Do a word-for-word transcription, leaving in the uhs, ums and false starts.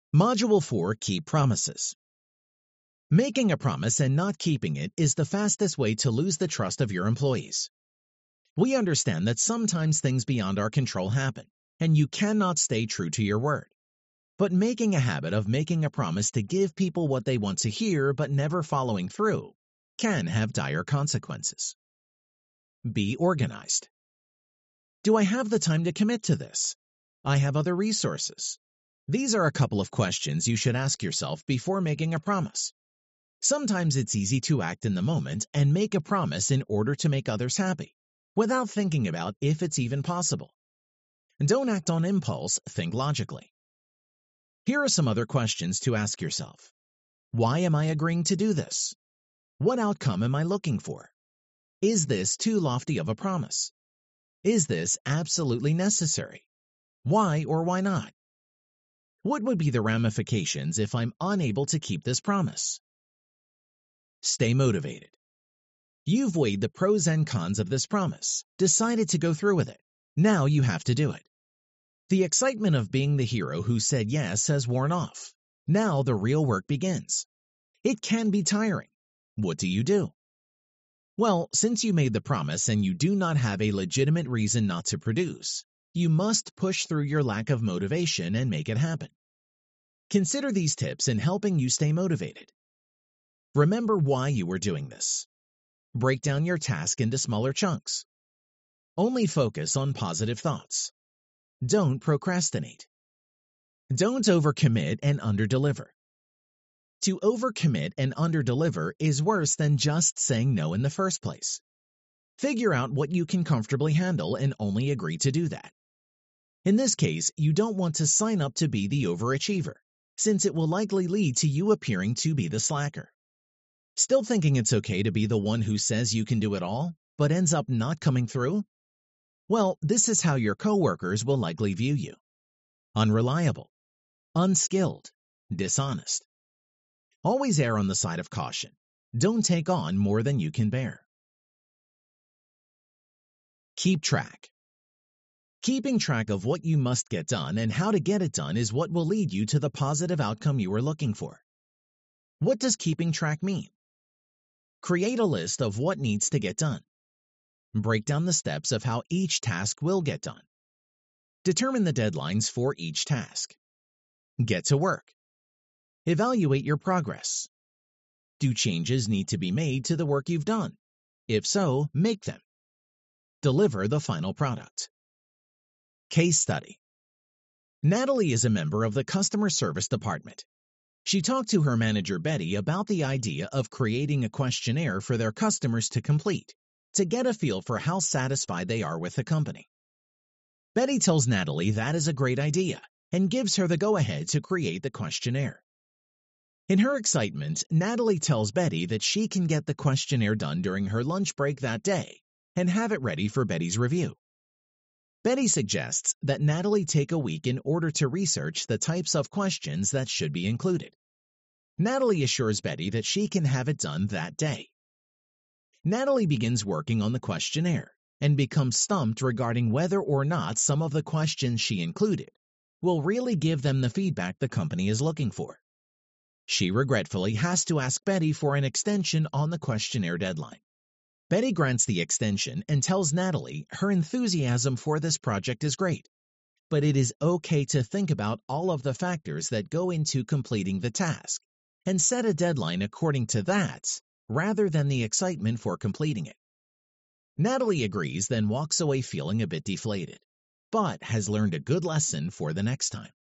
Module four, Keep Promises. Making a promise and not keeping it is the fastest way to lose the trust of your employees. We understand that sometimes things beyond our control happen, and you cannot stay true to your word. But making a habit of making a promise to give people what they want to hear but never following through can have dire consequences. Be organized. Do I have the time to commit to this? I have other resources. These are a couple of questions you should ask yourself before making a promise. Sometimes it's easy to act in the moment and make a promise in order to make others happy, without thinking about if it's even possible. Don't act on impulse, think logically. Here are some other questions to ask yourself. Why am I agreeing to do this? What outcome am I looking for? Is this too lofty of a promise? Is this absolutely necessary? Why or why not? What would be the ramifications if I'm unable to keep this promise? Stay motivated. You've weighed the pros and cons of this promise, decided to go through with it. Now you have to do it. The excitement of being the hero who said yes has worn off. Now the real work begins. It can be tiring. What do you do? Well, since you made the promise and you do not have a legitimate reason not to produce, you must push through your lack of motivation and make it happen. Consider these tips in helping you stay motivated. Remember why you were doing this. Break down your task into smaller chunks. Only focus on positive thoughts. Don't procrastinate. Don't overcommit and underdeliver. To overcommit and underdeliver is worse than just saying no in the first place. Figure out what you can comfortably handle and only agree to do that. In this case, you don't want to sign up to be the overachiever, since it will likely lead to you appearing to be the slacker. Still thinking it's okay to be the one who says you can do it all, but ends up not coming through? Well, this is how your coworkers will likely view you. Unreliable, unskilled, dishonest. Always err on the side of caution. Don't take on more than you can bear. Keep track. Keeping track of what you must get done and how to get it done is what will lead you to the positive outcome you are looking for. What does keeping track mean? Create a list of what needs to get done. Break down the steps of how each task will get done. Determine the deadlines for each task. Get to work. Evaluate your progress. Do changes need to be made to the work you've done? If so, make them. Deliver the final product. Case study. Natalie is a member of the customer service department. She talked to her manager Betty about the idea of creating a questionnaire for their customers to complete to get a feel for how satisfied they are with the company. Betty tells Natalie that is a great idea and gives her the go-ahead to create the questionnaire. In her excitement, Natalie tells Betty that she can get the questionnaire done during her lunch break that day and have it ready for Betty's review. Betty suggests that Natalie take a week in order to research the types of questions that should be included. Natalie assures Betty that she can have it done that day. Natalie begins working on the questionnaire and becomes stumped regarding whether or not some of the questions she included will really give them the feedback the company is looking for. She regretfully has to ask Betty for an extension on the questionnaire deadline. Betty grants the extension and tells Natalie her enthusiasm for this project is great, but it is okay to think about all of the factors that go into completing the task and set a deadline according to that rather than the excitement for completing it. Natalie agrees, then walks away feeling a bit deflated, but has learned a good lesson for the next time.